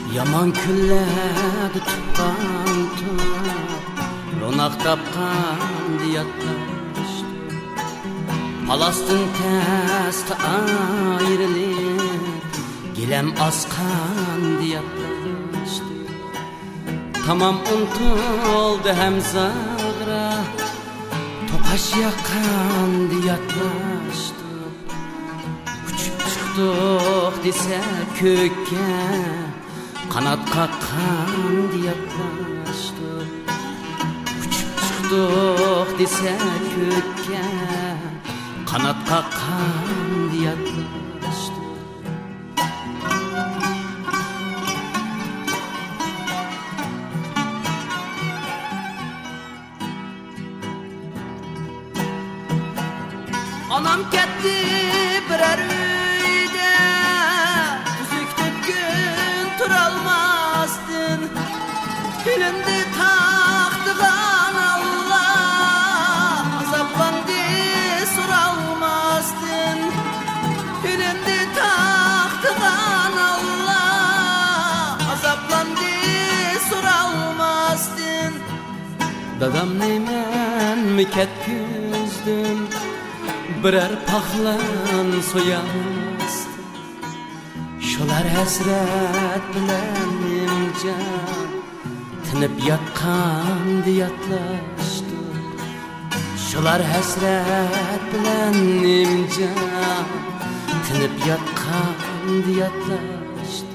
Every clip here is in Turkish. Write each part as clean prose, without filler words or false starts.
Yaman külledi tutkan tut, ronak tapkan diyatlaştı. Palastin testi ayrılıp, gilem askan diyatlaştı. Tamam untuldu hem zağra, topaş yakan diyatlaştı. Uçup çıktık dese kökke, kanat kakkan diyatlaştı. Uçup çıktık dese kökke, kanat kakkan diyatlaştı. Anam ketdi birer uyda, tüzük tüpkün turalmasdın. Hilindi taxtıgan Allah, azaplandı suralmasdın. Hilindi taxtıgan Allah, azaplandı suralmasdın. Dadam neymen mi ketküzdüm, birer paxlan soyamazdı. Şolar hasret bilen imcan, tinib yatkan diyatlaştı. Şolar hasret bilen imcan, tinib yatkan diyatlaştı.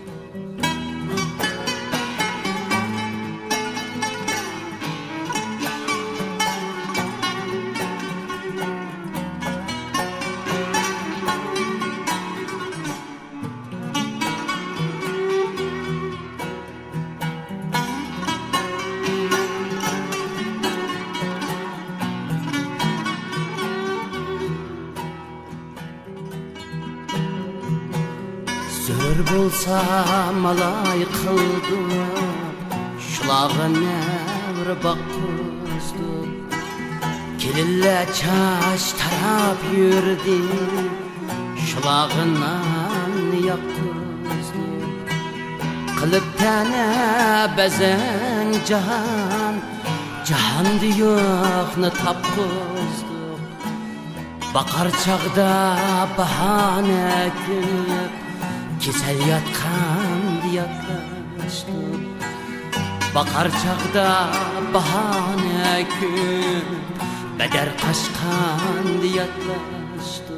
Zör bolsa malay kıldı, şulağı nevr bakızdı. Kelille çaş tarap yürdi, şulağından yakızdı. Kılıp tane bezen cahan, cahan diyoknu tapkızdı. Bakar çağda bahane küp, kesel yatkan diyatlaştı. Bakar çağda bahane küp, beder kaşkan diyatlaştı.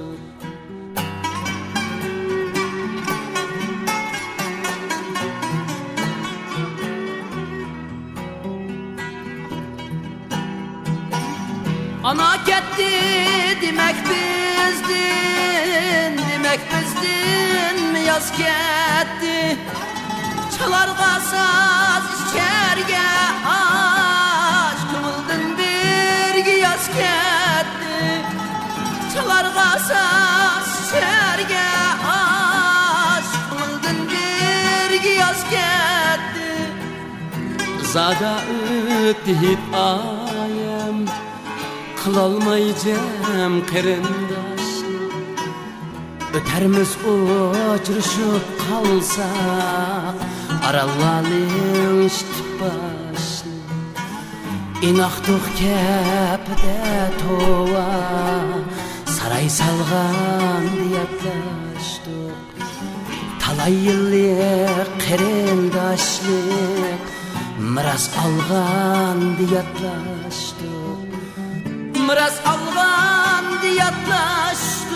Ana ketdi demek bizdin, demek bizdin mi yaz ketdi. Çalarga saz içerge aşk, kımıldın birgi yaz ketdi. Çalarga saz içerge aşk, kımıldın birgi yaz ketdi. Zada öttü hip ayem, kılalmayacağım kırındaş. Öterimiz uçuruşup kalsak, arallalın iştip başlı. İnaktık kepde tova, saray salgan diyatlaştık. Talay yıllık kırındaşlık, miras algan diyatlaştık. Miras algan diyatlaştık.